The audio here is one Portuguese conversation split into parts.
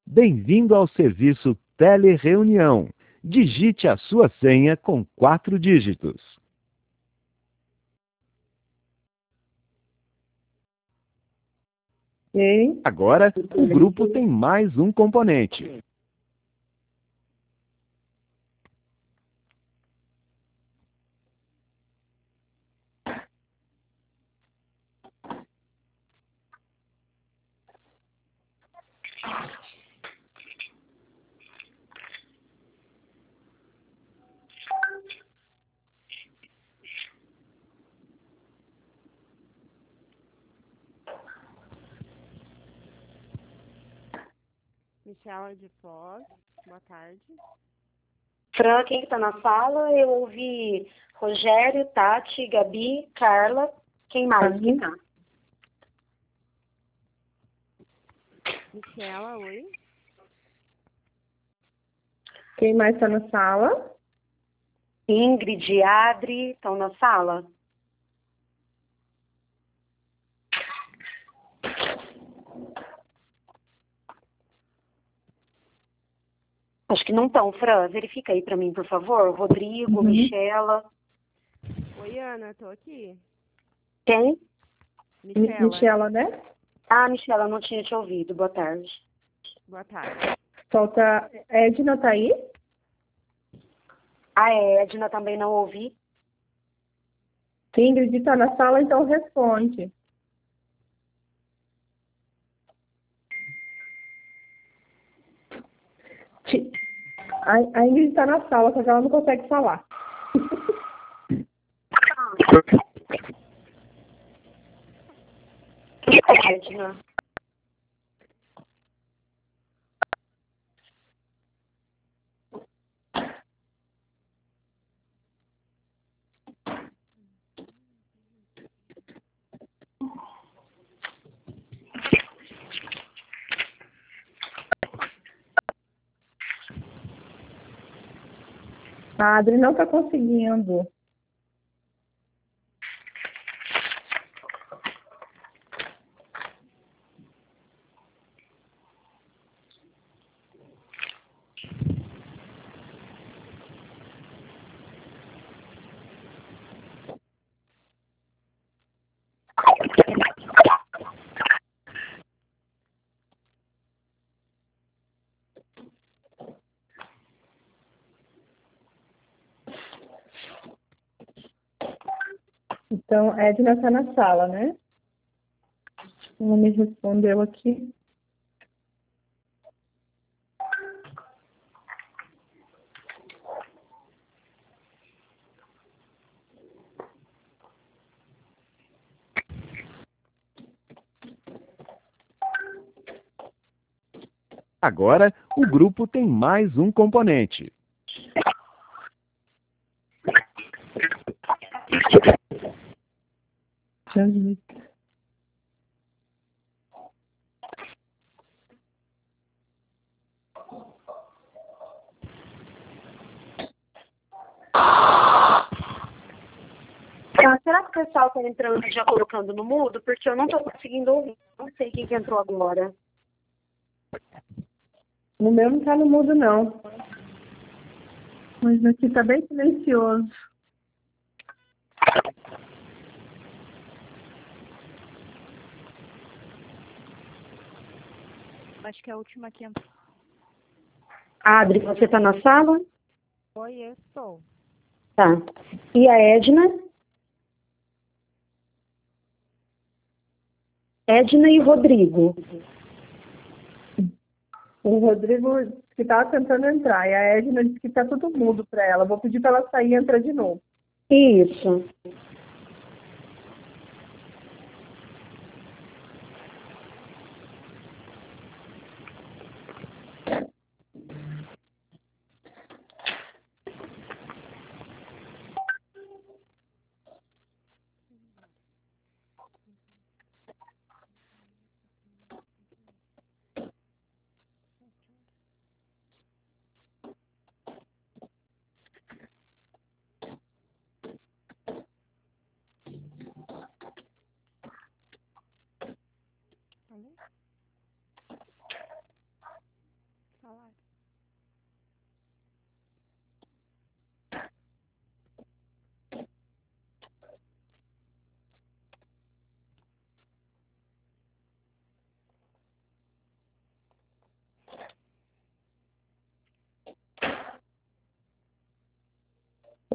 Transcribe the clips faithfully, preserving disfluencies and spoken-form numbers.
Bem-vindo ao serviço Telereunião. Digite a sua senha com quatro dígitos. Ok. Agora, o grupo tem mais um componente. Michela de Foz, boa tarde. Fran, quem está na sala? Eu ouvi Rogério, Tati, Gabi, Carla. Quem mais? Quem tá? Michela, oi. Quem mais está na sala? Ingrid e Adri estão na sala? Acho que não estão, Fran. Verifica aí para mim, por favor. Rodrigo, Uhum. Michela. Oi, Ana, tô aqui. Quem? Michela. Michela, né? Ah, Michela, não tinha te ouvido. Boa tarde. Boa tarde. Falta... Edna tá aí? A Edna também não ouvi. Ingrid está na sala, então responde. Ti- A, a Ingrid está na sala, só que ela não consegue falar. Edna. A Adri não está conseguindo. Então, Edna está na sala, né? Não me respondeu aqui. Agora, o grupo tem mais um componente. Ah, será que o pessoal está entrando e já colocando no mudo? Porque eu não estou conseguindo ouvir. Não sei quem que entrou agora. No meu não está no mudo, não. Mas aqui está bem silencioso. Acho que é a última que entrou. Adri, você está na sala? Oi, eu estou. Tá. E a Edna? Edna e Rodrigo. O Rodrigo disse que estava tentando entrar. E a Edna disse que está tudo mudo para ela. Vou pedir para ela sair e entrar de novo. Isso.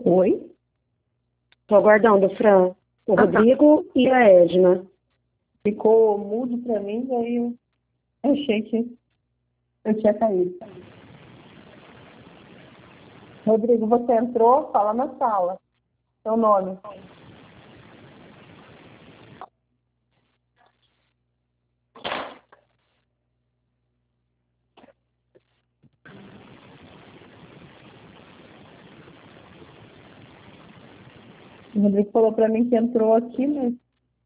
Oi? Tô aguardando, Fran. O Ah, tá. Rodrigo e a Edna. Ficou mudo pra mim, daí eu achei que eu tinha caído. Rodrigo, você entrou? Fala na sala. Seu nome. O Rodrigo falou pra mim que entrou aqui, mas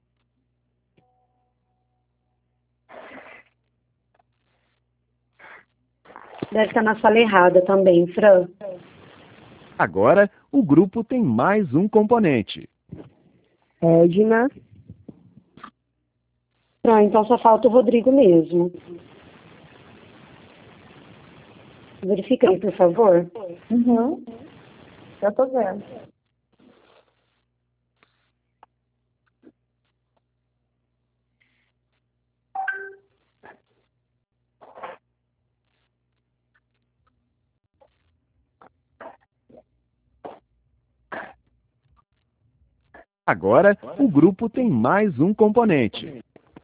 Deve estar na sala errada também, Fran. Agora, o grupo tem mais um componente. Edna. Fran, então só falta o Rodrigo mesmo. Verifica aí, por favor. uhum. Já tô vendo. Agora, o grupo tem mais um componente.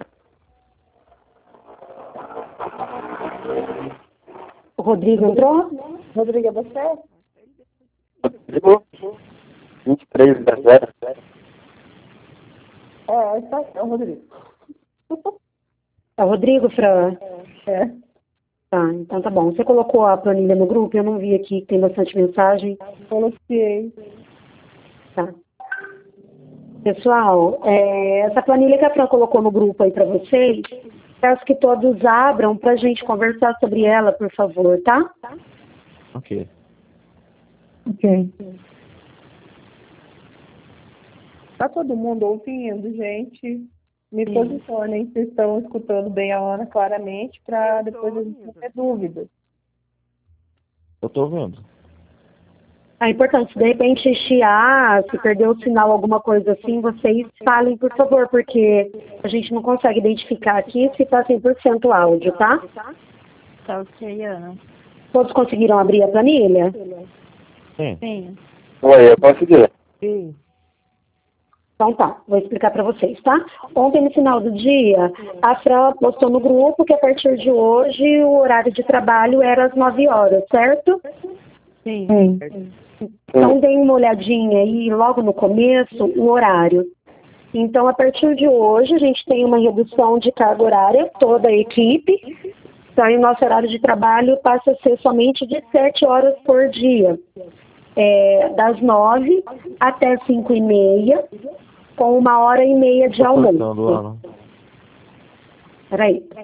O Rodrigo entrou? Rodrigo, é você? Rodrigo, vinte e três zero. É, está aqui, é o Rodrigo. É o Rodrigo, Fran? É. Tá, então tá bom. Você colocou a planilha no grupo? Eu não vi aqui que tem bastante mensagem. Coloquei. Tá. Pessoal, é, essa planilha que a Fran colocou no grupo aí para vocês, peço que todos abram para a gente conversar sobre ela, por favor, tá? Ok. Ok. Tá todo mundo ouvindo, gente? Me posicionem se estão escutando bem a Ana claramente, para Eu tô depois a gente não ouvindo. ter dúvidas. Eu tô vendo. É importante, se de repente chiar, se perder o sinal, alguma coisa assim, vocês falem, por favor, porque a gente não consegue identificar aqui se está cem por cento áudio, tá? Tá ok, Ana. Todos conseguiram abrir a planilha? Sim. Sim. Oi, eu consegui. Sim. Então tá, vou explicar para vocês, tá? Ontem, no final do dia, a Fran postou no grupo que a partir de hoje o horário de trabalho era às nove horas, certo? Sim. Sim. Então, deem uma olhadinha aí, logo no começo, o horário. Então, a partir de hoje, a gente tem uma redução de carga horária, toda a equipe. Então, o nosso horário de trabalho passa a ser somente de sete horas por dia. É, das nove até cinco e meia, com uma hora e meia de Tô cortando, almoço. Ana. Peraí.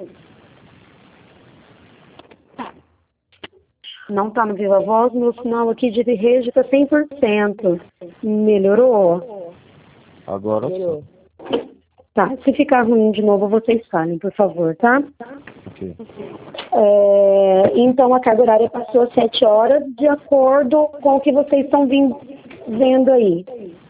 Não tá no Viva Voz, meu sinal aqui de rede tá cem por cento. Melhorou? Agora sim. Tá, se ficar ruim de novo, vocês falem, por favor, tá? Ok. É, então, a carga horária passou a sete horas, de acordo com o que vocês estão vindo, vendo aí.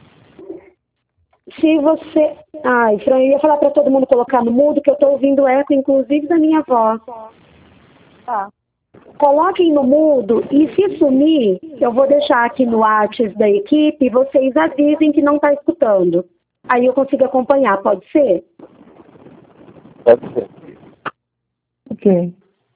Se você... Ai, Fran, eu ia falar para todo mundo colocar no mudo, que eu estou ouvindo eco, inclusive, da minha voz. Tá. Coloquem no mudo e se sumir, eu vou deixar aqui no WhatsApp da equipe e vocês avisem que não está escutando. Aí eu consigo acompanhar, pode ser? Pode ser. Ok.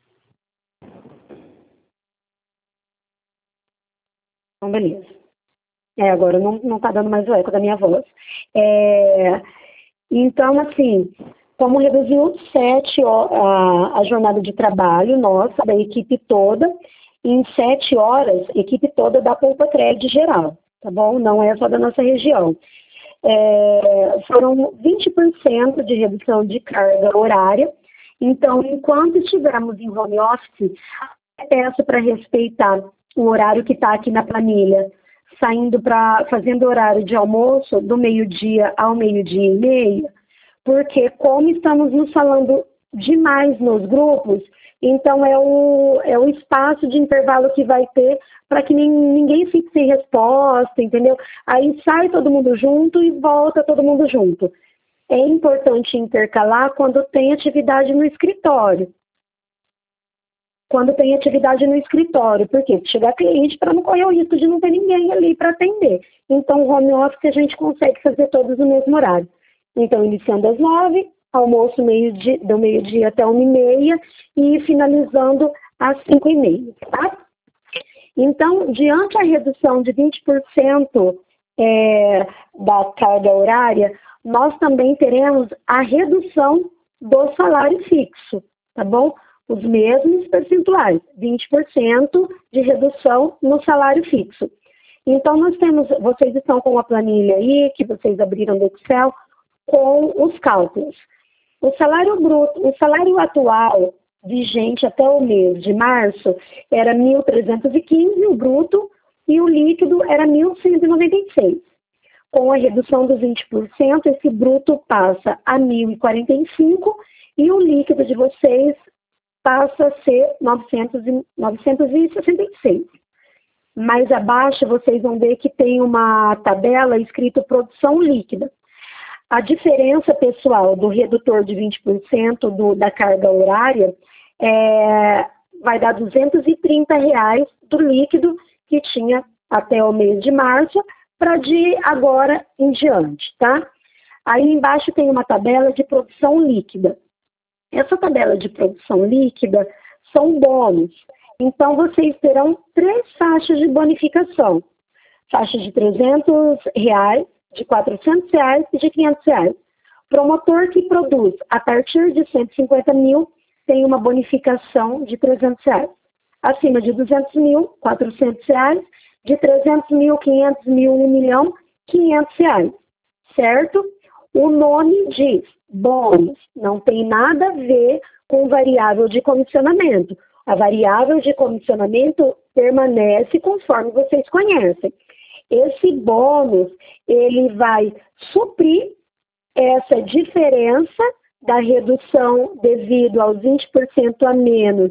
Então, beleza. É, agora não, não tá dando mais o eco da minha voz. É, então, assim, como reduziu sete ho- a, a jornada de trabalho nossa, da equipe toda, em sete horas, equipe toda da Poupa Crédito geral, tá bom? Não é só da nossa região. É, foram vinte por cento de redução de carga horária. Então, enquanto estivermos em home office, peço para respeitar o horário que está aqui na planilha, saindo para fazendo horário de almoço do meio-dia ao meio-dia e meio, porque como estamos nos falando demais nos grupos, então é o, é o espaço de intervalo que vai ter para que nem, ninguém fique sem resposta, entendeu? Aí sai todo mundo junto e volta todo mundo junto. É importante intercalar quando tem atividade no escritório. quando tem atividade no escritório. Por quê? Chegar cliente para não correr o risco de não ter ninguém ali para atender. Então, o home office a gente consegue fazer todos no mesmo horário. Então, iniciando às nove, almoço meio-dia, do meio-dia até uma e meia e finalizando às cinco e meia, tá? Então, diante da redução de vinte por cento é, da carga horária, nós também teremos a redução do salário fixo, tá bom? Os mesmos percentuais, vinte por cento de redução no salário fixo. Então, nós temos, vocês estão com a planilha aí, que vocês abriram do Excel, com os cálculos. O salário bruto, o salário atual vigente até o mês de março era mil trezentos e quinze, o bruto, e o líquido era mil cento e noventa e seis. Com a redução dos vinte por cento, esse bruto passa a mil e quarenta e cinco e o líquido de vocês passa a ser novecentos e sessenta e seis. Mais abaixo, vocês vão ver que tem uma tabela escrito produção líquida. A diferença, pessoal, do redutor de vinte por cento do, da carga horária é, vai dar duzentos e trinta reais do líquido que tinha até o mês de março para de agora em diante, tá? Aí embaixo tem uma tabela de produção líquida. Essa tabela de produção líquida são bônus. Então, vocês terão três faixas de bonificação. Faixa de trezentos reais, de quatrocentos reais e de quinhentos reais. Promotor que produz a partir de cento e cinquenta mil tem uma bonificação de trezentos reais. Acima de duzentos mil, quatrocentos reais. De trezentos mil, quinhentos mil, um milhão, quinhentos reais. Certo? O nome diz bônus. Não tem nada a ver com variável de comissionamento. A variável de comissionamento permanece conforme vocês conhecem. Esse bônus, ele vai suprir essa diferença da redução devido aos vinte por cento a menos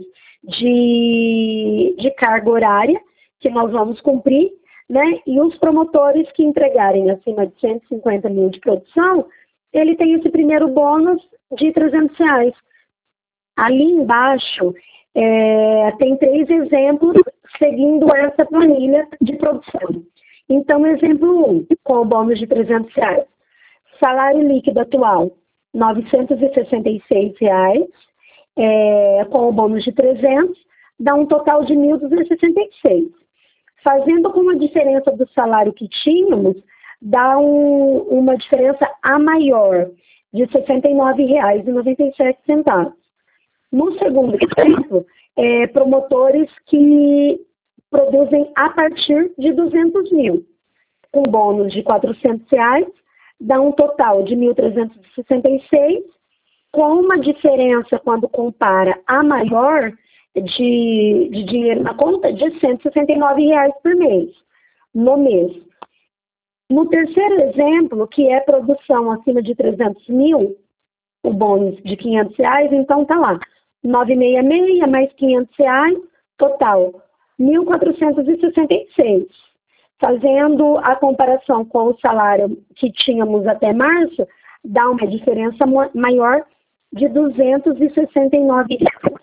de, de carga horária, que nós vamos cumprir, né? E os promotores que entregarem acima de cento e cinquenta mil de produção, ele tem esse primeiro bônus de trezentos reais. Ali embaixo, é, tem três exemplos seguindo essa planilha de produção. Então, exemplo um, com o bônus de trezentos reais. Salário líquido atual, novecentos e sessenta e seis reais, é, com o bônus de trezentos, dá um total de mil duzentos e sessenta e seis. Fazendo com a diferença do salário que tínhamos, dá um, uma diferença a maior, de sessenta e nove reais e noventa e sete centavos. No segundo exemplo, é, promotores que produzem a partir de duzentos mil. Com bônus de quatrocentos reais, dá um total de mil trezentos e sessenta e seis, com uma diferença, quando compara a maior, de, de dinheiro na conta, de cento e sessenta e nove reais por mês, no mês. No terceiro exemplo, que é produção acima de trezentos mil, o bônus de quinhentos reais, então tá lá, novecentos e sessenta e seis mais quinhentos reais, total, mil quatrocentos e sessenta e seis. Fazendo a comparação com o salário que tínhamos até março, dá uma diferença maior de duzentos e sessenta e nove reais.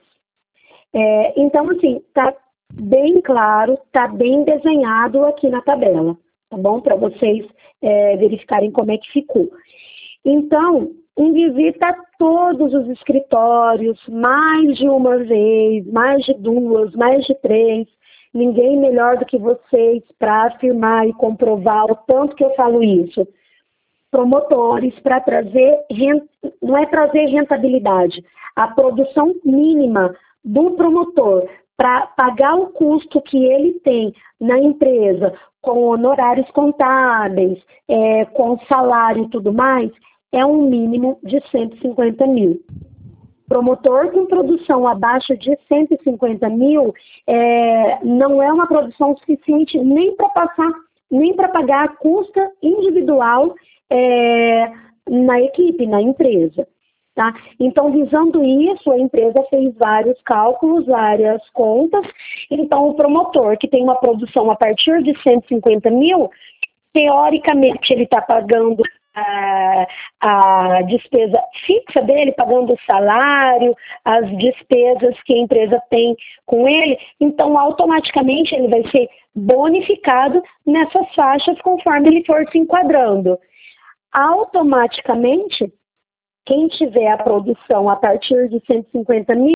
É, então, assim, está bem claro, está bem desenhado aqui na tabela, tá bom? Para vocês é, verificarem como é que ficou. Então, em visita a todos os escritórios, mais de uma vez, mais de duas, mais de três, ninguém melhor do que vocês para afirmar e comprovar o tanto que eu falo isso. Promotores para trazer, não é trazer rentabilidade, a produção mínima do promotor para pagar o custo que ele tem na empresa com honorários contábeis, é, com salário e tudo mais, é um mínimo de cento e cinquenta mil. Promotor com produção abaixo de cento e cinquenta mil é, não é uma produção suficiente nem para passar, nem para pagar a custa individual é, na equipe, na empresa. Tá? Então, visando isso, a empresa fez vários cálculos, várias contas. Então, o promotor que tem uma produção a partir de cento e cinquenta mil, teoricamente ele está pagando a, a despesa fixa dele, pagando o salário, as despesas que a empresa tem com ele, então automaticamente ele vai ser bonificado nessas faixas conforme ele for se enquadrando. Automaticamente, quem tiver a produção a partir de cento e cinquenta mil,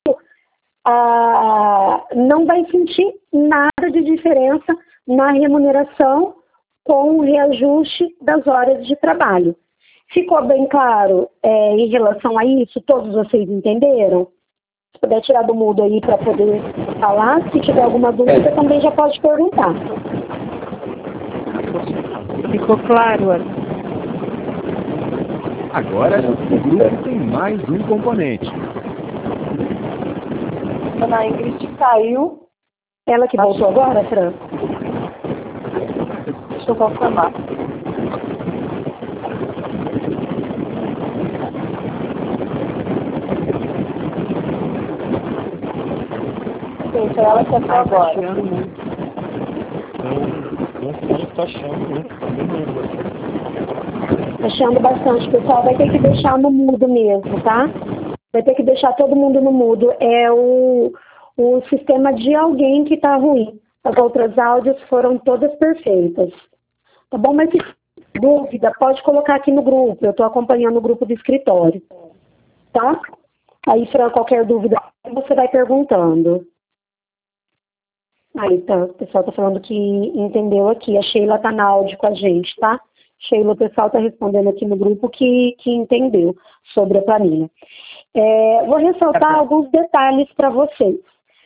ah, não vai sentir nada de diferença na remuneração com o reajuste das horas de trabalho. Ficou bem claro é, em relação a isso? Todos vocês entenderam? Se puder tirar do mudo aí para poder falar, se tiver alguma dúvida também já pode perguntar. Ficou claro, Ana? Agora, o grupo tem mais um componente. Dona Ingrid caiu. Ela que voltou agora, Fran? Deixa eu confirmar. Gente, ela que entrou agora. Tá achando muito. Tá achando bastante. Pessoal, vai ter que deixar no mudo mesmo, tá? Vai ter que deixar todo mundo no mudo. É o, o sistema de alguém que tá ruim. As outras áudios foram todas perfeitas. Tá bom? Mas se dúvida, pode colocar aqui no grupo. Eu estou acompanhando o grupo do escritório. Tá? Aí, Fran, qualquer dúvida, você vai perguntando. Aí, tá. O pessoal tá falando que entendeu aqui. A Sheila tá na áudio com a gente, tá? Sheila, o pessoal tá respondendo aqui no grupo que, que entendeu sobre a planilha. É, vou ressaltar alguns detalhes para vocês.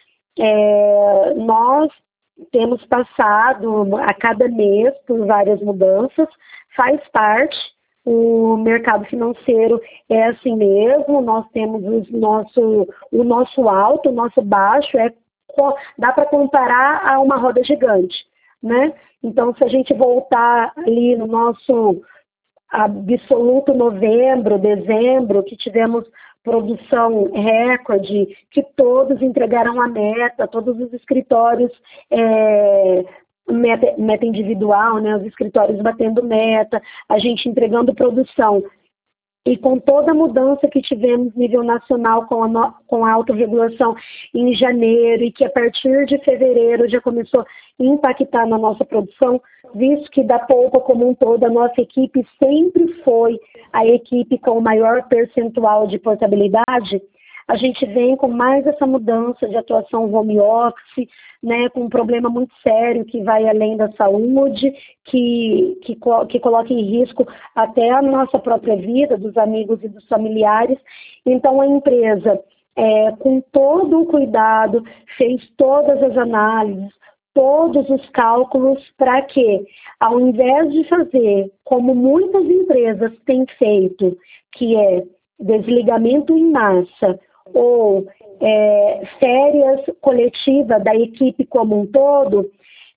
É, nós temos passado a cada mês por várias mudanças, faz parte, o mercado financeiro é assim mesmo, nós temos o nosso, o nosso alto, o nosso baixo, é, dá para comparar a uma roda gigante, né? Então, se a gente voltar ali no nosso absoluto novembro, dezembro, que tivemos produção recorde, que todos entregaram a meta, todos os escritórios, é, meta, meta individual, né, os escritórios batendo meta, a gente entregando produção. E com toda a mudança que tivemos a nível nacional com a, no, com a autorregulação em janeiro e que a partir de fevereiro já começou a impactar na nossa produção, visto que da Polpa como um todo, a nossa equipe sempre foi a equipe com o maior percentual de portabilidade, a gente vem com mais essa mudança de atuação home office, né, com um problema muito sério que vai além da saúde, que, que, que coloca em risco até a nossa própria vida, dos amigos e dos familiares. Então, a empresa, é, com todo o cuidado, fez todas as análises, todos os cálculos para que, ao invés de fazer, como muitas empresas têm feito, que é desligamento em massa, ou é, férias coletivas da equipe como um todo,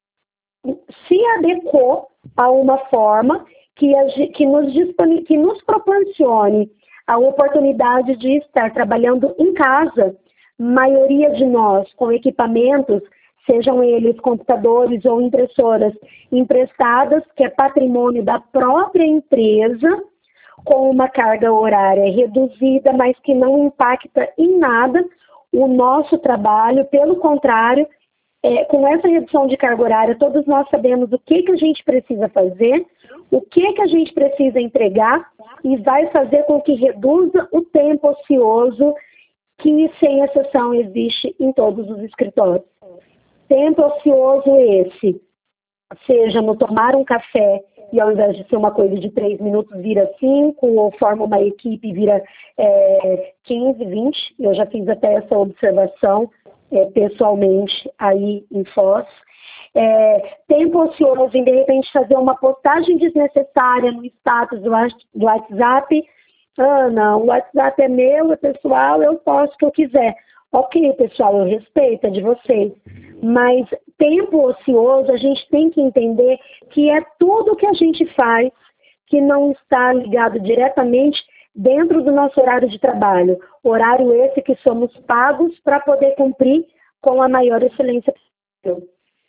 se adequou a uma forma que, a, que, nos, que nos proporcione a oportunidade de estar trabalhando em casa, maioria de nós com equipamentos, sejam eles computadores ou impressoras emprestadas, que é patrimônio da própria empresa, com uma carga horária reduzida, mas que não impacta em nada o nosso trabalho. Pelo contrário, é, com essa redução de carga horária, todos nós sabemos o que, que a gente precisa fazer, o que, que a gente precisa entregar e vai fazer com que reduza o tempo ocioso que, sem exceção, existe em todos os escritórios. Tempo ocioso esse, seja no tomar um café, e ao invés de ser uma coisa de três minutos, vira cinco, ou forma uma equipe e vira é, quinze, vinte. Eu já fiz até essa observação é, pessoalmente aí em Foz. É, tempo ocioso em, de repente, fazer uma postagem desnecessária no status do WhatsApp. Ana, o WhatsApp é meu, é pessoal, eu posto o que eu quiser. Ok, pessoal, eu respeito, é de vocês. Mas tempo ocioso, a gente tem que entender que é tudo que a gente faz que não está ligado diretamente dentro do nosso horário de trabalho. Horário esse que somos pagos para poder cumprir com a maior excelência possível.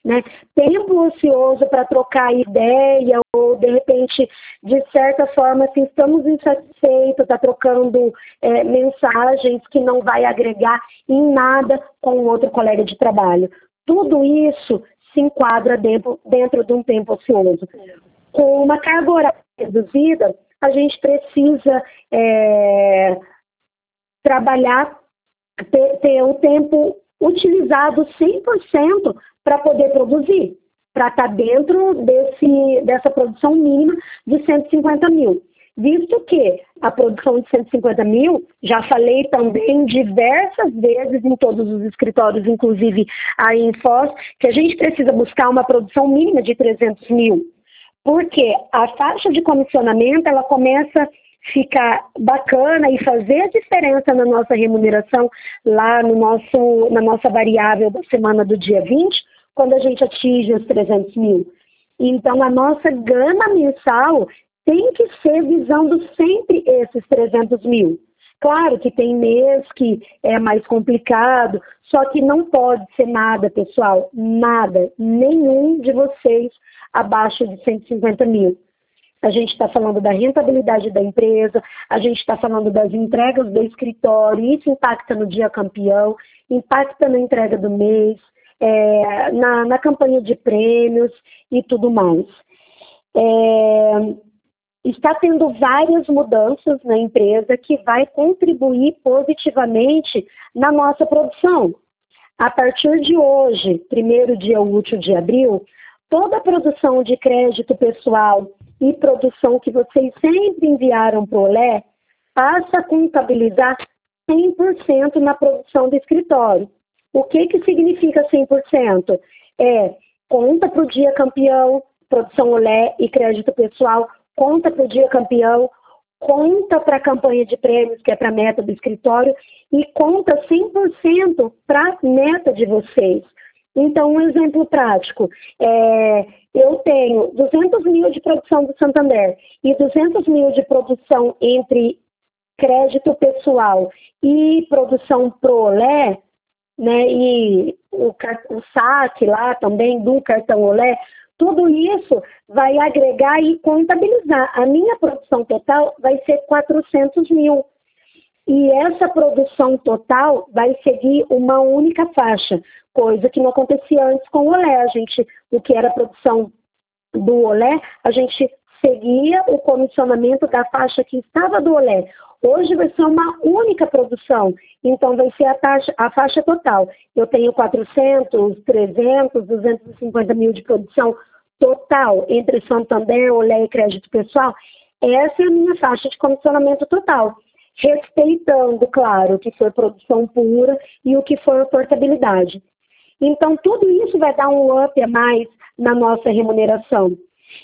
né? Tempo ocioso para trocar ideia ou, de repente, de certa forma, assim, estamos insatisfeitos, está trocando é, mensagens que não vai agregar em nada com o outro colega de trabalho. Tudo isso se enquadra dentro, dentro de um tempo ocioso. Com uma carga horária reduzida, a gente precisa é, trabalhar, ter, ter o tempo utilizado cem por cento para poder produzir, para estar dentro desse, dessa produção mínima de cento e cinquenta mil. Visto que a produção de cento e cinquenta mil, já falei também diversas vezes em todos os escritórios, inclusive aí em Foz, que a gente precisa buscar uma produção mínima de trezentos mil. Porque a faixa de comissionamento, ela começa a ficar bacana e fazer a diferença na nossa remuneração lá no nosso, na nossa variável da semana do dia vinte, quando a gente atinge os trezentos mil. Então, a nossa gama mensal tem que ser visando sempre esses trezentos mil. Claro que tem mês que é mais complicado, só que não pode ser nada, pessoal, nada, nenhum de vocês abaixo de cento e cinquenta mil. A gente está falando da rentabilidade da empresa, a gente está falando das entregas do escritório, isso impacta no dia campeão, impacta na entrega do mês, é, na, na campanha de prêmios e tudo mais. É, está tendo várias mudanças na empresa que vai contribuir positivamente na nossa produção. A partir de hoje, primeiro dia útil de abril, toda a produção de crédito pessoal e produção que vocês sempre enviaram para o Olé passa a contabilizar cem por cento na produção do escritório. O que, que significa cem por cento? É conta para o dia campeão, produção Olé e crédito pessoal, conta para o dia campeão, conta para a campanha de prêmios, que é para a meta do escritório, e conta cem por cento para a meta de vocês. Então, um exemplo prático, é, eu tenho duzentos mil de produção do Santander e duzentos mil de produção entre crédito pessoal e produção pro Olé, né, e o, o saque lá também do cartão Olé, tudo isso vai agregar e contabilizar. A minha produção total vai ser quatrocentos mil. E essa produção total vai seguir uma única faixa, coisa que não acontecia antes com o Olé. A gente, o que era a produção do Olé, a gente seguia o comissionamento da faixa que estava do Olé. Hoje vai ser uma única produção, então vai ser a, taxa, a faixa total. Eu tenho quatrocentos, trezentos, duzentos e cinquenta mil de produção total entre Santander, Olé e crédito pessoal. Essa é a minha faixa de comissionamento total, respeitando, claro, o que foi produção pura e o que foi a portabilidade. Então, tudo isso vai dar um up a mais na nossa remuneração.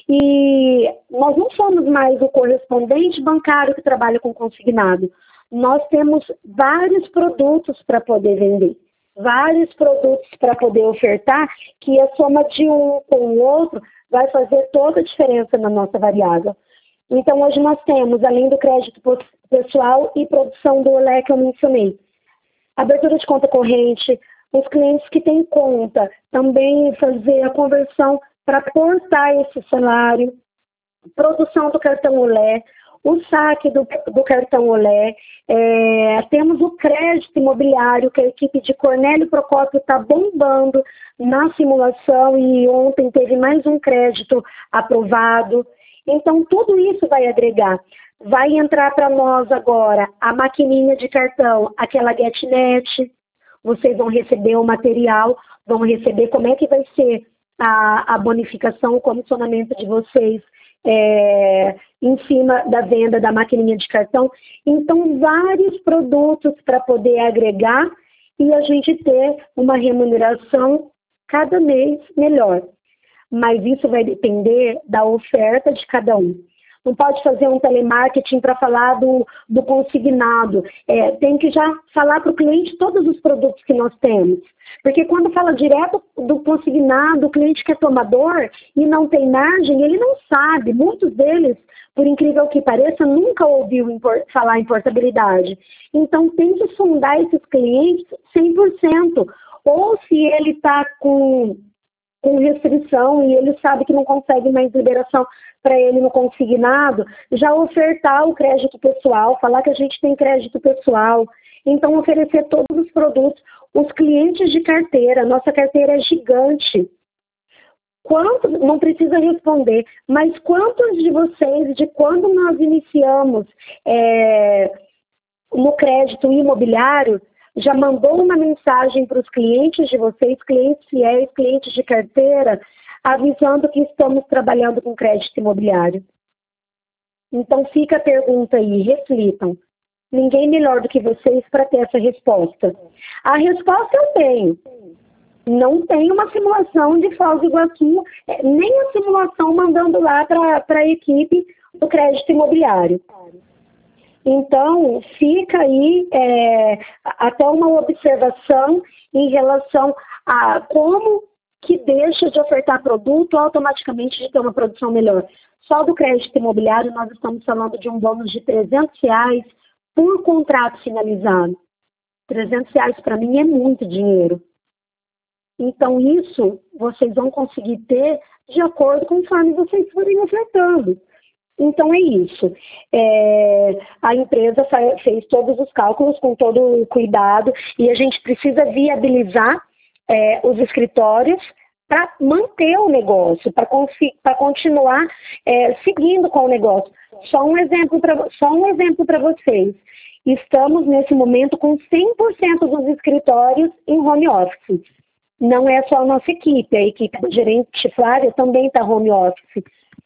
E nós não somos mais o correspondente bancário que trabalha com consignado. Nós temos vários produtos para poder vender, vários produtos para poder ofertar, que a soma de um com o outro vai fazer toda a diferença na nossa variável. Então, hoje nós temos, além do crédito pessoal e produção do Olé que eu mencionei, abertura de conta corrente, os clientes que têm conta, também fazer a conversão para cortar esse salário, produção do cartão Olé, o saque do, do cartão Olé, é, temos o crédito imobiliário, que a equipe de Cornélio Procópio está bombando na simulação e ontem teve mais um crédito aprovado. Então, tudo isso vai agregar. Vai entrar para nós agora a maquininha de cartão, aquela GetNet. Vocês vão receber o material, vão receber como é que vai ser a, a bonificação, o comissionamento de vocês é, em cima da venda da maquininha de cartão. Então, vários produtos para poder agregar e a gente ter uma remuneração cada mês melhor. Mas isso vai depender da oferta de cada um. Não pode fazer um telemarketing para falar do, do consignado. É, tem que já falar para o cliente todos os produtos que nós temos. Porque quando fala direto do consignado, o cliente que é tomador e não tem margem, ele não sabe. Muitos deles, por incrível que pareça, nunca ouviu impor, falar em portabilidade. Então tem que sondar esses clientes cem por cento. Ou se ele está com com restrição e ele sabe que não consegue mais liberação para ele no consignado, já ofertar o crédito pessoal, falar que a gente tem crédito pessoal, então oferecer todos os produtos. Os clientes de carteira, nossa carteira é gigante. Quantos, não precisa responder, mas quantos de vocês, de quando nós iniciamos é, no crédito imobiliário, já mandou uma mensagem para os clientes de vocês, clientes fiéis, clientes de carteira, avisando que estamos trabalhando com crédito imobiliário? Então fica a pergunta aí, reflitam. Ninguém melhor do que vocês para ter essa resposta. A resposta eu tenho. Não tem uma simulação de Foz do Iguaçu, nem a simulação mandando lá para a equipe do crédito imobiliário. Então, fica aí é, até uma observação em relação a como que deixa de ofertar produto automaticamente de ter uma produção melhor. Só do crédito imobiliário nós estamos falando de um bônus de trezentos reais por contrato finalizado. trezentos reais para mim é muito dinheiro. Então, isso vocês vão conseguir ter de acordo conforme vocês forem ofertando. Então, é isso. É, a empresa fez todos os cálculos com todo o cuidado e a gente precisa viabilizar é, os escritórios para manter o negócio, para continuar é, seguindo com o negócio. Só um exemplo para só um exemplo para vocês. Estamos, nesse momento, com cem por cento dos escritórios em home office. Não é só a nossa equipe, a equipe do gerente Flávia também está home office.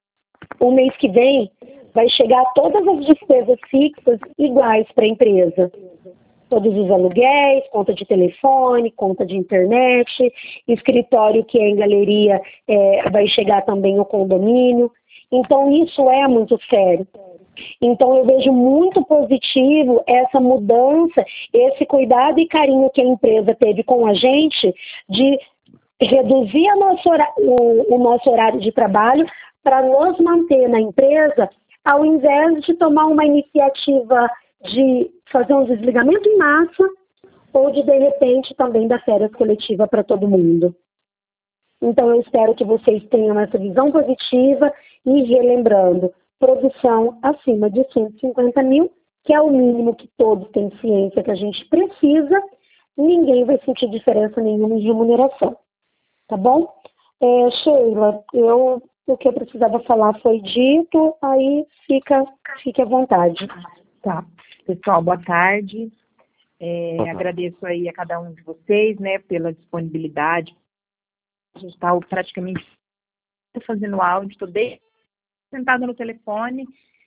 O mês que vem vai chegar todas as despesas fixas iguais para a empresa. Todos os aluguéis, conta de telefone, conta de internet, escritório que é em galeria é, vai chegar também o condomínio. Então isso é muito sério. Então eu vejo muito positivo essa mudança, esse cuidado e carinho que a empresa teve com a gente de reduzir a nosso hora- o, o nosso horário de trabalho para nos manter na empresa, ao invés de tomar uma iniciativa de fazer um desligamento em massa ou de, de repente, também dar férias coletiva para todo mundo. Então, eu espero que vocês tenham essa visão positiva e, relembrando, produção acima de cento e cinquenta mil, que é o mínimo que todos têm ciência que a gente precisa, ninguém vai sentir diferença nenhuma em remuneração. Tá bom? É, Sheila, eu... O que eu precisava falar foi dito, aí fica, fique à vontade. Tá. Pessoal, boa tarde. É, Boa tarde. Agradeço aí a cada um de vocês, né, pela disponibilidade. A gente está praticamente fazendo áudio, estou sentada no telefone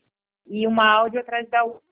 e uma áudio atrás da outra.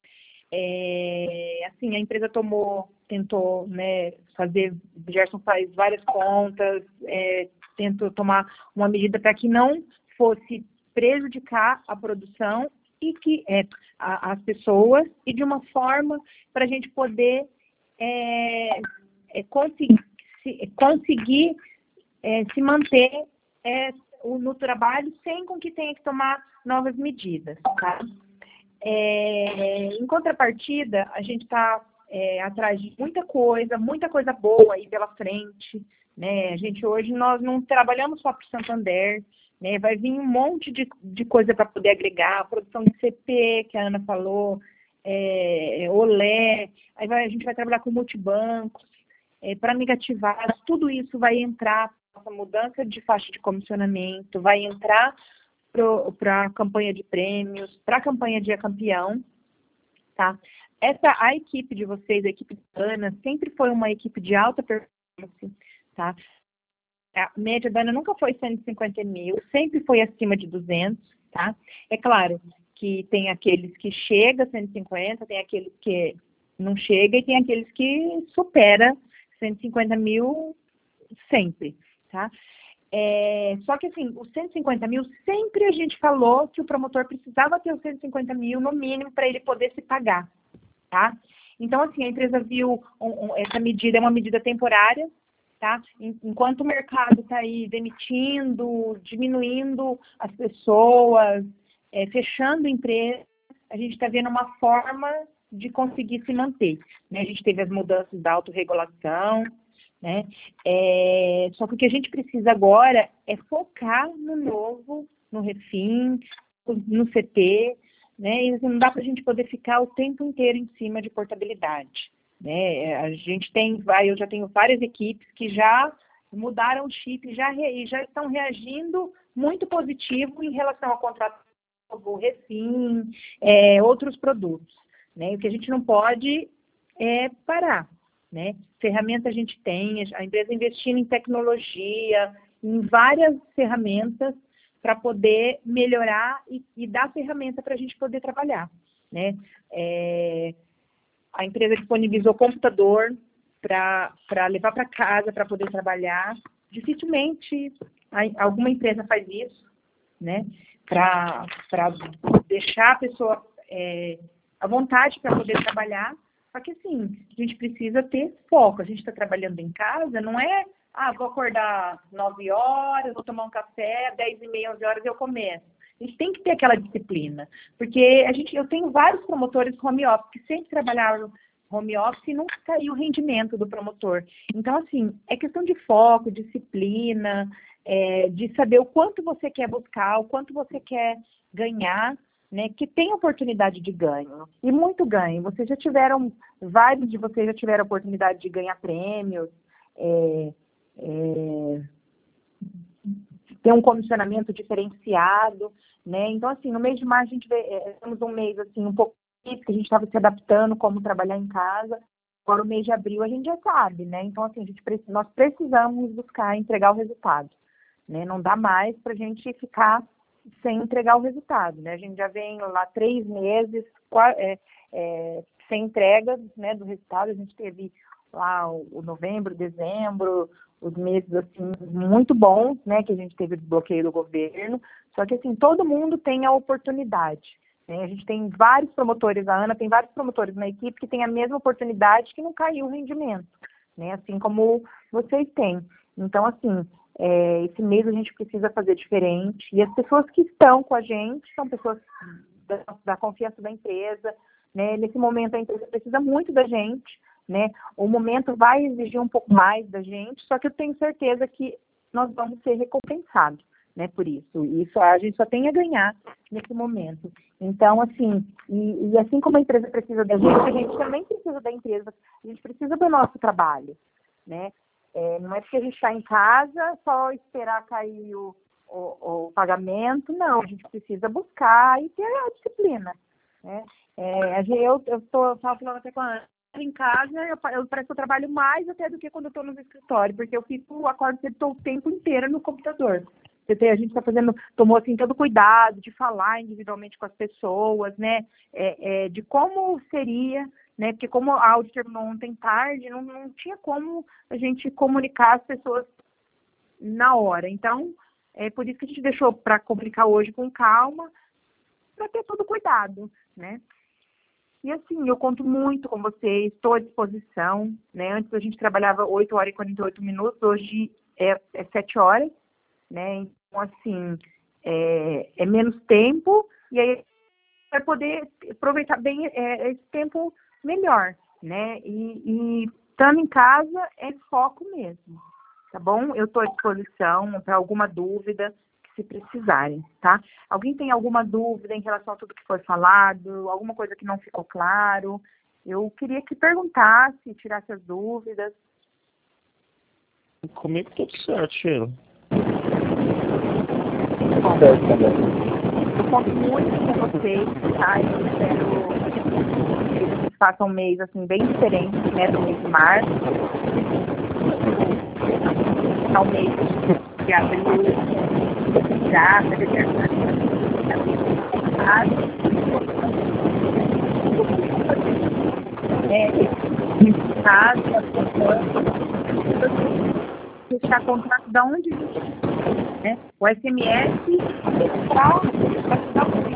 É, assim, a empresa tomou, tentou, né, fazer, o Gerson faz várias contas, é, tentou tomar uma medida para que não fosse prejudicar a produção e que é, a, as pessoas e de uma forma para a gente poder é, é, conseguir, se, conseguir é, se manter é, no trabalho sem com que tenha que tomar novas medidas, tá? É, em contrapartida, a gente está é, atrás de muita coisa, muita coisa boa aí pela frente, né? A gente hoje, nós não trabalhamos só para o Santander, né? Vai vir um monte de, de coisa para poder agregar, a produção de C P, que a Ana falou, é, Olé, aí vai, a gente vai trabalhar com multibancos, é, para negativar, tudo isso vai entrar, essa mudança de faixa de comissionamento, vai entrar para a campanha de prêmios, para a campanha de campeão, tá? Essa, a equipe de vocês, a equipe da Ana, sempre foi uma equipe de alta performance, tá? A média da Ana nunca foi cento e cinquenta mil, sempre foi acima de duzentos, tá? É claro que tem aqueles que chegam a cento e cinquenta, tem aqueles que não chega e tem aqueles que supera cento e cinquenta mil sempre, tá? É, só que assim, os cento e cinquenta mil, sempre a gente falou que o promotor precisava ter os cento e cinquenta mil no mínimo para ele poder se pagar, tá? Então, assim, a empresa viu um, um, essa medida, é uma medida temporária, tá? Enquanto o mercado está aí demitindo, diminuindo as pessoas, é, fechando empresas, a gente está vendo uma forma de conseguir se manter, né? A gente teve as mudanças da autorregulação, né? É, só que o que a gente precisa agora é focar no novo, no Refin, no C T, né? E não dá para a gente poder ficar o tempo inteiro em cima de portabilidade, né? A gente tem, eu já tenho várias equipes que já mudaram o chip já, e já estão reagindo muito positivo em relação ao contrato do Refin, é, outros produtos, né? O que a gente não pode é parar, né? Ferramenta a gente tem, a empresa investindo em tecnologia, em várias ferramentas para poder melhorar e, e dar ferramenta para a gente poder trabalhar, né? É, a empresa disponibilizou computador para levar para casa, para poder trabalhar. Dificilmente a, alguma empresa faz isso, né? Para deixar a pessoa é, à vontade para poder trabalhar. Só que, assim, a gente precisa ter foco. A gente está trabalhando em casa, não é, ah, vou acordar nove horas, vou tomar um café, dez e meia, onze horas eu começo. A gente tem que ter aquela disciplina. Porque a gente, eu tenho vários promotores home office que sempre trabalharam home office e nunca caiu o rendimento do promotor. Então, assim, é questão de foco, disciplina, é, de saber o quanto você quer buscar, o quanto você quer ganhar, né, que tem oportunidade de ganho, e muito ganho. Vocês já tiveram, vários de vocês já tiveram oportunidade de ganhar prêmios, é, é, ter um comissionamento diferenciado, né? Então, assim, no mês de março a gente vê, é, temos um mês, assim, um pouco que a gente estava se adaptando, como trabalhar em casa. Agora, o mês de abril, a gente já sabe, né? Então, assim, a gente, nós precisamos buscar entregar o resultado, né? Não dá mais para a gente ficar sem entregar o resultado, né? A gente já vem lá três meses é, é, sem entrega, né, do resultado. A gente teve lá o, o novembro, dezembro, os meses, assim, muito bons, né, que a gente teve desbloqueio do governo. Só que, assim, todo mundo tem a oportunidade, né? A gente tem vários promotores, a Ana tem vários promotores na equipe que tem a mesma oportunidade, que não caiu o rendimento, né? Assim como vocês têm. Então, assim, é, esse mês a gente precisa fazer diferente. E as pessoas que estão com a gente são pessoas da, da confiança da empresa, né? Nesse momento a empresa precisa muito da gente, né? O momento vai exigir um pouco mais da gente, só que eu tenho certeza que nós vamos ser recompensados, né, por isso. E isso a gente só tem a ganhar nesse momento. Então, assim, e, e assim como a empresa precisa da gente, a gente também precisa da empresa, a gente precisa do nosso trabalho, né? É, não é porque a gente está em casa só esperar cair o, o, o pagamento, não. A gente precisa buscar e ter a disciplina, né? É, eu estava falando até com a Ana, em casa, eu, eu parece que eu trabalho mais até do que quando eu estou no escritório, porque eu fico, acordo cedo, estou o tempo inteiro no computador. A gente está fazendo, tomou assim todo cuidado de falar individualmente com as pessoas, né? É, é, de como seria, né? Porque como a áudio terminou ontem tarde, não, não tinha como a gente comunicar as pessoas na hora. Então, é por isso que a gente deixou para comunicar hoje com calma, para ter todo cuidado, né? E assim, eu conto muito com vocês, estou à disposição, né? Antes a gente trabalhava oito horas e quarenta e oito minutos, hoje é, é sete horas, né? Então, assim, é, é menos tempo, e aí vai poder aproveitar bem é, esse tempo melhor, né? E, e estando em casa é foco mesmo, tá bom? Eu estou à disposição para alguma dúvida que se precisarem, tá? Alguém tem alguma dúvida em relação a tudo que foi falado, alguma coisa que não ficou claro? Eu queria que perguntasse, tirasse as dúvidas. Comigo tudo certo, Sheila. Eu conto muito com vocês, tá? Eu espero que vocês façam um mês assim, bem diferente, né, do mês de março. Ao mês de abril, já, é, casa, fechar contrato da onde a gente, né? O S M S para dar um.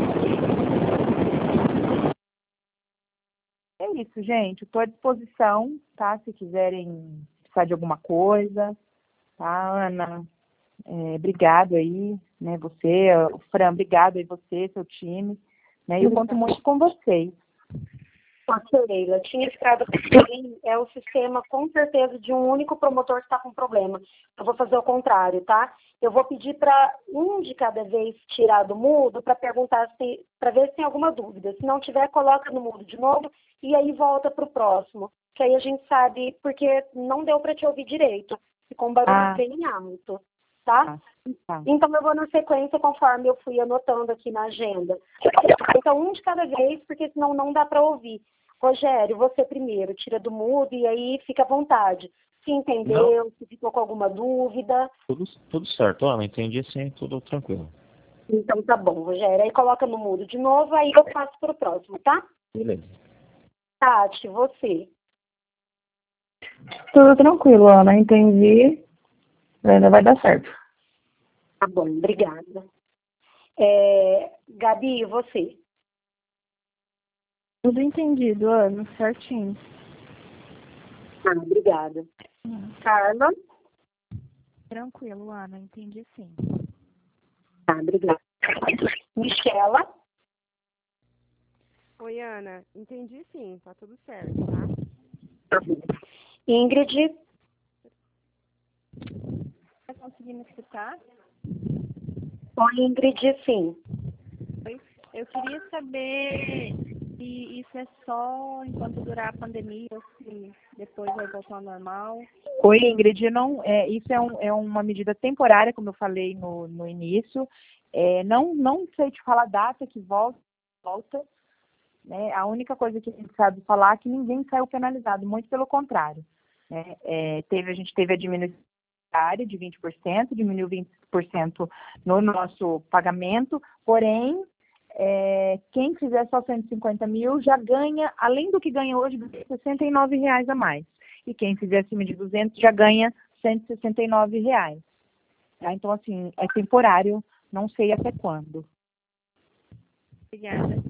É isso, gente. Estou à disposição, tá? Se quiserem precisar de alguma coisa, tá, Ana? É, obrigado aí, né? Você, o Fran, obrigado aí você, seu time, né? E eu conto muito com vocês. Ô, Sheila, tinha ficado assim, é o sistema com certeza de um único promotor que está com problema. Eu vou fazer o contrário, tá? Eu vou pedir para um de cada vez tirar do mudo para perguntar se, para ver se tem alguma dúvida. Se não tiver, coloca no mudo de novo e aí volta para o próximo. Que aí a gente sabe, porque não deu para te ouvir direito. Ficou um barulho Ah. bem alto, tá? Tá. Então eu vou na sequência conforme eu fui anotando aqui na agenda. Então um de cada vez, porque senão não dá para ouvir. Rogério, você primeiro, tira do mudo e aí fica à vontade. Se entendeu, Não. se ficou com alguma dúvida. Tudo, tudo certo, Ana, entendi sim, tudo tranquilo. Então tá bom, Rogério. Aí coloca no mudo de novo, aí eu passo para o próximo, tá? Beleza. Tati, você. Tudo tranquilo, Ana. Entendi. Ainda vai dar certo. Tá bom, obrigada. É, Gabi, você. Tudo entendido, Ana. Certinho. Ah, obrigada. Carla. Tranquilo, Ana, entendi sim. Tá, obrigada. Michela. Oi, Ana. Entendi sim, tá tudo certo, tá? Ingrid. Tá conseguindo escutar? Oi, Ingrid, sim. Oi. Eu queria saber se isso é só enquanto durar a pandemia ou se depois vai voltar ao normal. Oi, Ingrid, não, é, isso é, um, é uma medida temporária, como eu falei no, no início. É, não, não sei te falar a data que volta, volta, né? A única coisa que a gente sabe falar é que ninguém saiu penalizado, muito pelo contrário. Né? É, teve, a gente teve a diminuição de vinte por cento, diminuiu vinte por cento no nosso pagamento, porém, é, quem fizer só cento e cinquenta mil já ganha, além do que ganha hoje, sessenta e nove reais a mais. E quem fizer acima de duzentos já ganha cento e sessenta e nove reais. Tá? Então, assim, é temporário, não sei até quando. Obrigada.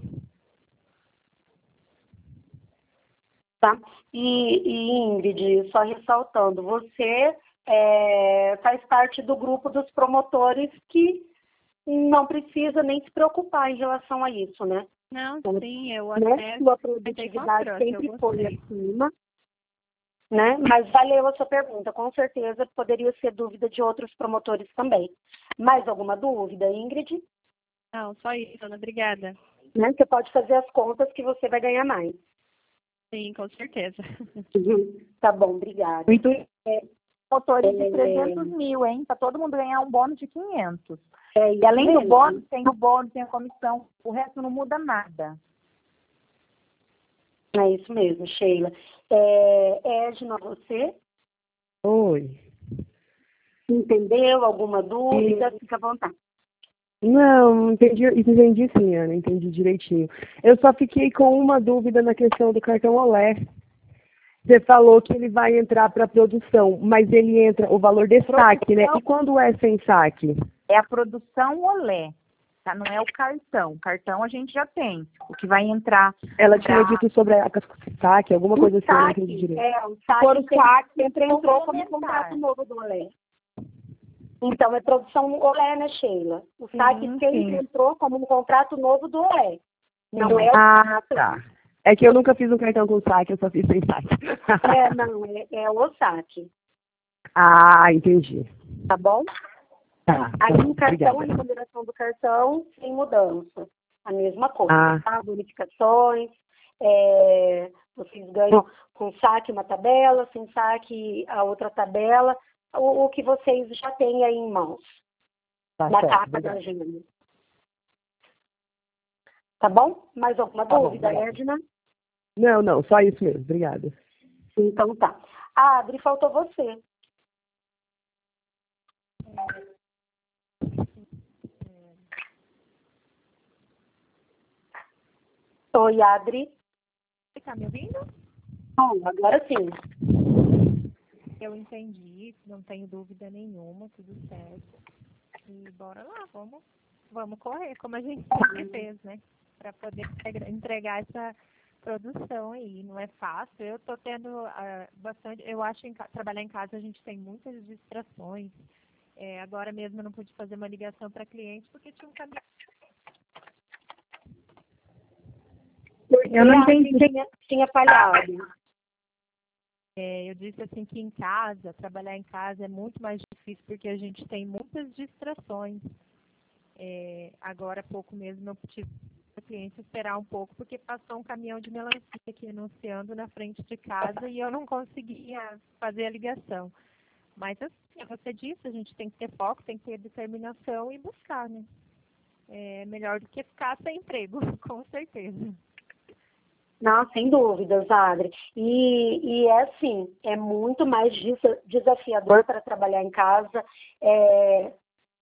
Tá? E, e Ingrid, só ressaltando, você é, faz parte do grupo dos promotores que não precisa nem se preocupar em relação a isso, né? Não, sim, eu Né? até... Sua produtividade eu sempre foi gostei. acima, né? Mas valeu a sua pergunta, com certeza poderia ser dúvida de outros promotores também. Mais alguma dúvida, Ingrid? Não, só isso, Ana, obrigada. Né? Você pode fazer as contas que você vai ganhar mais. Sim, com certeza. Tá bom, obrigada. O intuito é motores de É. trezentos mil, hein? Para todo mundo ganhar um bônus de quinhentos. É, E além do mesmo. bônus, tem o bônus, tem a comissão. O resto não muda nada. É isso mesmo, Sheila. É, Edna, você Oi. entendeu alguma dúvida? Fica à vontade. Não, entendi, entendi sim, Ana, entendi direitinho. Eu só fiquei com uma dúvida na questão do cartão Olé. Você falou que ele vai entrar para produção, mas ele entra o valor de saque, né? E quando é sem saque? É a produção Olé, tá? Não é o cartão. Cartão a gente já tem. O que vai entrar... Ela pra- tinha dito sobre a saque, alguma coisa assim, eu não entendi direito. É, o saque Por o sempre, saque, sempre entrou como complementar. contrato novo do Olé. Então, é produção Olé, né, Sheila? O saque Sim, sempre sim. entrou como um contrato novo do Olé. Não é o Ah, tá. É que eu nunca fiz um cartão com saque, eu só fiz sem saque. É, não, é, é o saque. Ah, entendi. Tá bom? Tá, Aí tá, o cartão, a obrigada. remuneração do cartão, sem mudança. A mesma coisa, Ah. tá? Bonificações, é, vocês ganham com saque uma tabela, sem saque a outra tabela, o, o que vocês já têm aí em mãos, Tá na certo, capa da obrigado. agenda. Tá bom? Mais alguma Tá bom, dúvida, obrigado. Edna? Não, não, só isso mesmo, obrigada. Então tá. Ah, Adri, faltou você. Oi, Adri. Você tá me ouvindo? Bom, agora sim. Eu entendi, não tenho dúvida nenhuma, tudo certo. E bora lá, vamos, vamos correr, como a gente sempre fez, né? Para poder entregar- entregar essa produção aí. Não é fácil. Eu tô tendo ah, bastante. Eu acho que trabalhar em casa a gente tem muitas distrações. É, agora mesmo eu não pude fazer uma ligação para cliente porque tinha um caminhão. Porque Eu não a entendi. tinha, tinha falhado. É, eu disse assim que em casa, trabalhar em casa é muito mais difícil porque a gente tem muitas distrações. É, agora há pouco mesmo eu tive a cliente esperar um pouco porque passou um caminhão de melancia aqui anunciando na frente de casa e eu não conseguia fazer a ligação. Mas assim, você disse, a gente tem que ter foco, tem que ter determinação e buscar, né? É melhor do que ficar sem emprego, com certeza. Não, sem dúvidas, Adri. E, e é assim, é muito mais desa- desafiador para trabalhar em casa. É,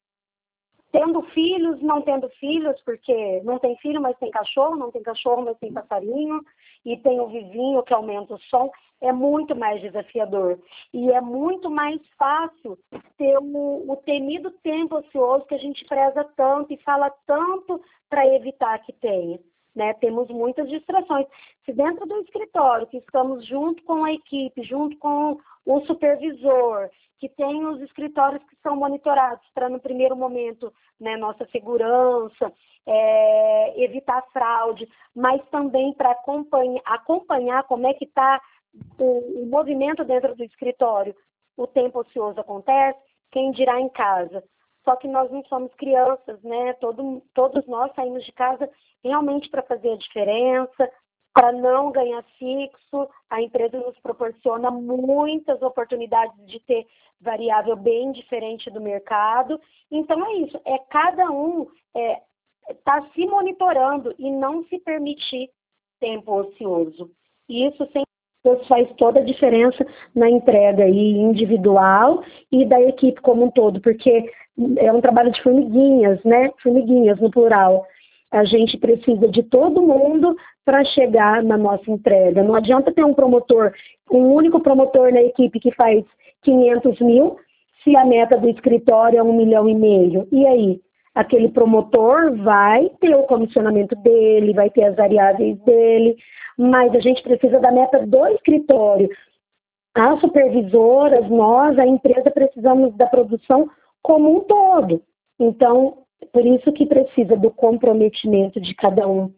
tendo filhos, não tendo filhos, porque não tem filho, mas tem cachorro, não tem cachorro, mas tem passarinho, e tem o vizinho que aumenta o som, é muito mais desafiador. E é muito mais fácil ter o, o temido tempo ocioso que a gente preza tanto e fala tanto para evitar que tenha. Né? Temos muitas distrações. Se dentro do escritório, que estamos junto com a equipe, junto com o supervisor, que tem os escritórios que são monitorados para, no primeiro momento, né, nossa segurança, é, evitar fraude, mas também para acompanhar, acompanhar como é que está o, o movimento dentro do escritório. O tempo ocioso acontece, quem dirá em casa. Só que nós não somos crianças, né? Todo, todos nós saímos de casa realmente para fazer a diferença, para não ganhar fixo. A empresa nos proporciona muitas oportunidades de ter variável bem diferente do mercado. Então é isso, é cada um é, tá se monitorando e não se permitir tempo ocioso. E isso sem dúvida faz toda a diferença na entrega aí individual e da equipe como um todo, porque é um trabalho de formiguinhas, né? Formiguinhas no plural. A gente precisa de todo mundo para chegar na nossa entrega. Não adianta ter um promotor, um único promotor na equipe que faz quinhentos mil, se a meta do escritório é um milhão e meio. E aí? Aquele promotor vai ter o comissionamento dele, vai ter as variáveis dele, mas a gente precisa da meta do escritório. As supervisoras, nós, a empresa, precisamos da produção como um todo. Então, por isso que precisa do comprometimento de cada um.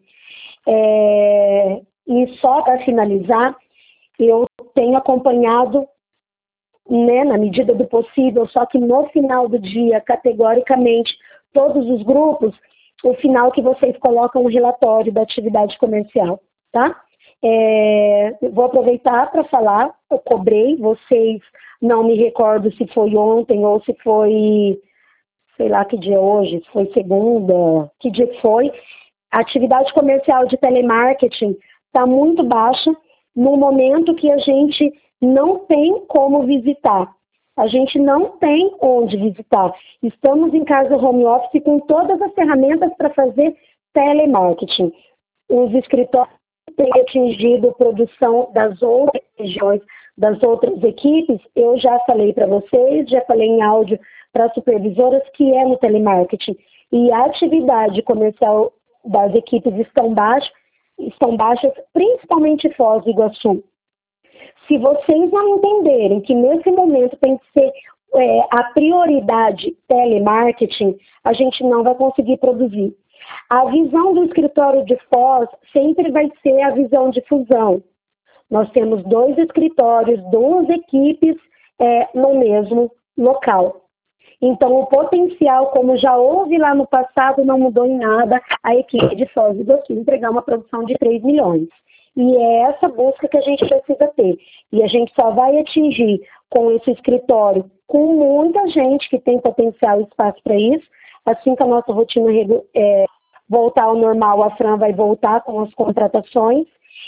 É, e só para finalizar, eu tenho acompanhado, né, na medida do possível, só que no final do dia, categoricamente, todos os grupos, o final que vocês colocam um relatório da atividade comercial, tá? É, vou aproveitar para falar, eu cobrei, vocês, não me recordo se foi ontem ou se foi, sei lá que dia é hoje, se foi segunda, que dia que foi. A atividade comercial de telemarketing está muito baixa no momento que a gente não tem como visitar. A gente não tem onde visitar. Estamos em casa home office com todas as ferramentas para fazer telemarketing. Os escritórios têm atingido a produção das outras regiões, das outras equipes. Eu já falei para vocês, já falei em áudio para as supervisoras que é no telemarketing. E a atividade comercial das equipes estão baixas, estão baixas principalmente em Foz do Iguaçu. Se vocês não entenderem que nesse momento tem que ser é, a prioridade telemarketing, a gente não vai conseguir produzir. A visão do escritório de Foz sempre vai ser a visão de fusão. Nós temos dois escritórios, duas equipes é, no mesmo local. Então, o potencial, como já houve lá no passado, não mudou em nada a equipe de Foz do Iguaçu entregar uma produção de três milhões. E é essa busca que a gente precisa ter. E a gente só vai atingir com esse escritório, com muita gente que tem potencial e espaço para isso, assim que a nossa rotina é, voltar ao normal, a Fran vai voltar com as contratações,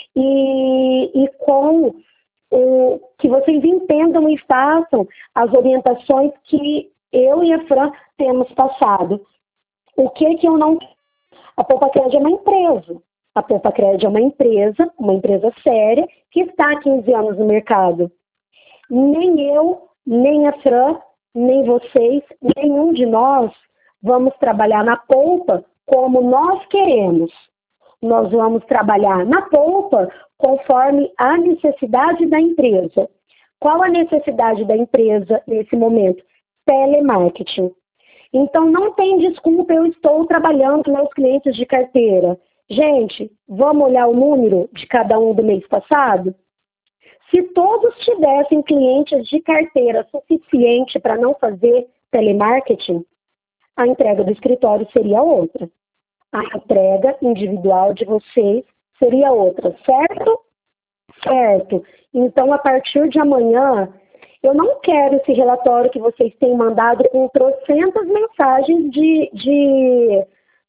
e, e com o, que vocês entendam e façam as orientações que eu e a Fran temos passado. O que que eu não... A Poupacred é uma empresa. A Poupacred é uma empresa, uma empresa séria, que está há quinze anos no mercado. Nem eu, nem a Fran, nem vocês, nenhum de nós vamos trabalhar na Poupa como nós queremos. Nós vamos trabalhar na Poupa conforme a necessidade da empresa. Qual a necessidade da empresa nesse momento? Telemarketing. Então, não tem desculpa, eu estou trabalhando com meus clientes de carteira. Gente, vamos olhar o número de cada um do mês passado? Se todos tivessem clientes de carteira suficiente para não fazer telemarketing, a entrega do escritório seria outra. A entrega individual de vocês seria outra, certo? Certo. Então, a partir de amanhã, eu não quero esse relatório que vocês têm mandado com trocentas mensagens de, de,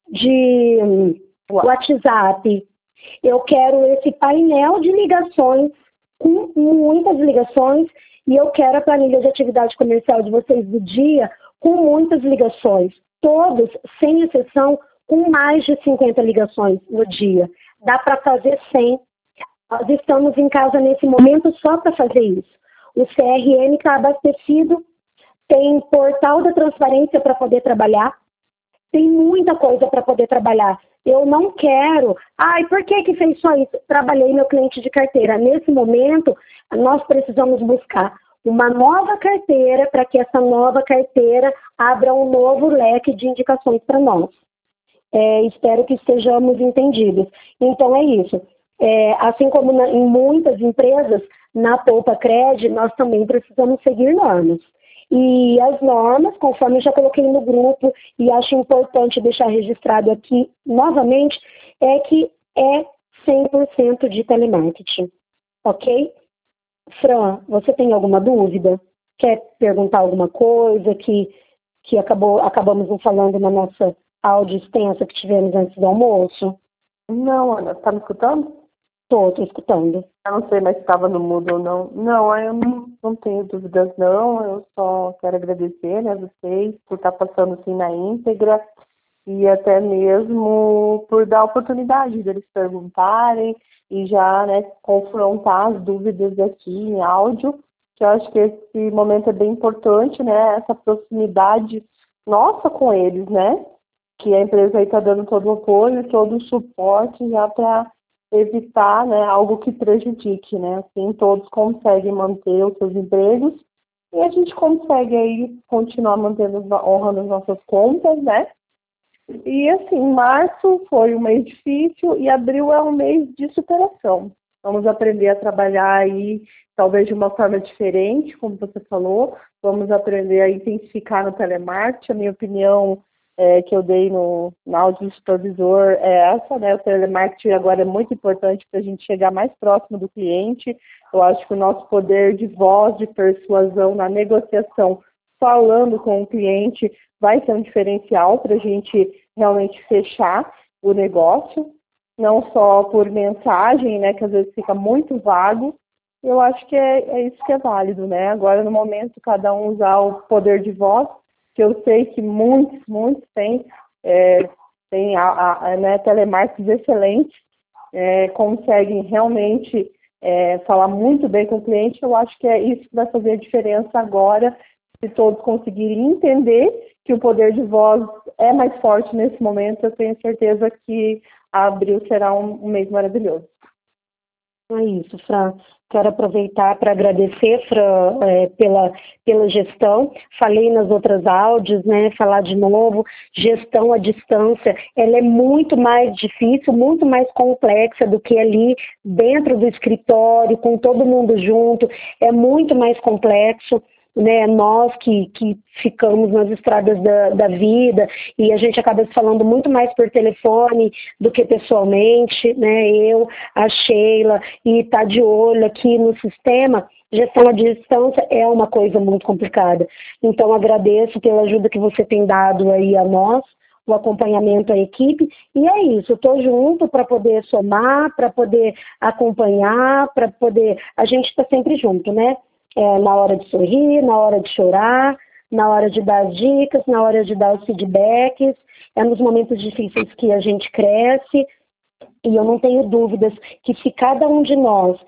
de WhatsApp. Eu quero esse painel de ligações, com muitas ligações, e eu quero a planilha de atividade comercial de vocês do dia com muitas ligações. Todos, sem exceção, com mais de cinquenta ligações no dia. Dá para fazer cem. Nós estamos em casa nesse momento só para fazer isso. O C R M está abastecido, tem portal da transparência para poder trabalhar, tem muita coisa para poder trabalhar. Eu não quero... Ai, por que que fez só isso? Trabalhei meu cliente de carteira. Nesse momento, nós precisamos buscar uma nova carteira para que essa nova carteira abra um novo leque de indicações para nós. É, espero que estejamos entendidos. Então, é isso. É, assim como na, em muitas empresas, na Poupa Cred, nós também precisamos seguir normas. E as normas, conforme eu já coloquei no grupo, e acho importante deixar registrado aqui novamente, é que é cem por cento de telemarketing. Ok? Fran, você tem alguma dúvida? Quer perguntar alguma coisa que, que acabou, acabamos não falando na nossa áudio extensa que tivemos antes do almoço? Não, Ana, tá me escutando? Tô, tô escutando. Eu não sei mais se estava no mudo ou não. Não, eu não, não tenho dúvidas, não. Eu só quero agradecer, né, a vocês por estar passando assim na íntegra e até mesmo por dar a oportunidade deles perguntarem e já, né, confrontar as dúvidas aqui em áudio, que eu acho que esse momento é bem importante, né, essa proximidade nossa com eles, né, que a empresa aí está dando todo o apoio, todo o suporte já para evitar, né, algo que prejudique, né? Assim, todos conseguem manter os seus empregos e a gente consegue aí continuar mantendo, honrando as nossas contas, né? E assim, março foi um mês difícil e abril é um mês de superação. Vamos aprender a trabalhar aí, talvez de uma forma diferente, como você falou. Vamos aprender a intensificar no telemarketing. A minha opinião É, que eu dei no, no áudio do supervisor é essa, né? O telemarketing agora é muito importante para a gente chegar mais próximo do cliente. Eu acho que o nosso poder de voz, de persuasão na negociação, falando com o cliente, vai ser um diferencial para a gente realmente fechar o negócio, não só por mensagem, né? Que às vezes fica muito vago. Eu acho que é, é isso que é válido, né? Agora, no momento, cada um usar o poder de voz, que eu sei que muitos, muitos têm, é, têm a, a, né, telemarketers excelentes, é, conseguem realmente é, falar muito bem com o cliente. Eu acho que é isso que vai fazer a diferença agora, se todos conseguirem entender que o poder de voz é mais forte nesse momento. Eu tenho certeza que abril será um, um mês maravilhoso. É isso, Fran. Quero aproveitar para agradecer, Fran, é, pela, pela gestão. Falei nas outras áudios, né? Falar de novo, gestão à distância, ela é muito mais difícil, muito mais complexa do que ali dentro do escritório, com todo mundo junto. É muito mais complexo. Né, nós que, que ficamos nas estradas da, da vida e a gente acaba falando muito mais por telefone do que pessoalmente, né, eu, a Sheila, e tá de olho aqui no sistema, gestão à distância é uma coisa muito complicada. Então agradeço pela ajuda que você tem dado aí a nós, o acompanhamento à equipe, e é isso, eu estou junto para poder somar, para poder acompanhar, para poder, a gente está sempre junto, né? É, na hora de sorrir, na hora de chorar, na hora de dar as dicas, na hora de dar os feedbacks, é nos momentos difíceis que a gente cresce, e eu não tenho dúvidas que se cada um de nós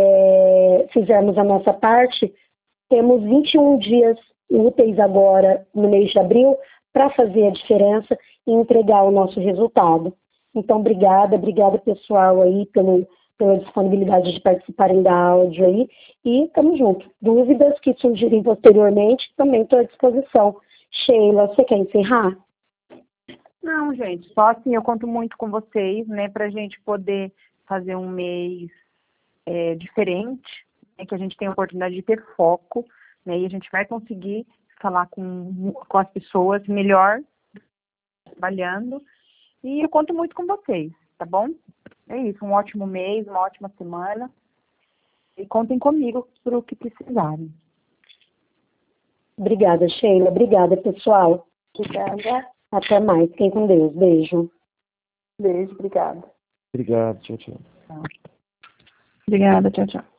é, fizermos a nossa parte, temos vinte e um dias úteis agora, no mês de abril, para fazer a diferença e entregar o nosso resultado. Então, obrigada, obrigada pessoal aí pelo pela disponibilidade de participarem da áudio aí, e estamos juntos. Dúvidas que surgirem posteriormente, também estou à disposição. Sheila, você quer encerrar? Não, gente, só assim eu conto muito com vocês, né, para a gente poder fazer um mês é, diferente, né, que a gente tem a oportunidade de ter foco, né, e a gente vai conseguir falar com, com as pessoas melhor, trabalhando, e eu conto muito com vocês, tá bom? É isso, um ótimo mês, uma ótima semana, e contem comigo para o que precisarem. Obrigada, Sheila. Obrigada, pessoal. Obrigada. Até mais. Fiquem com Deus. Beijo. Beijo, obrigada. Obrigado, tchau, tchau. Obrigada, tchau, tchau.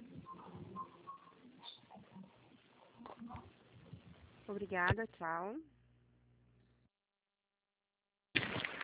Obrigada, tchau.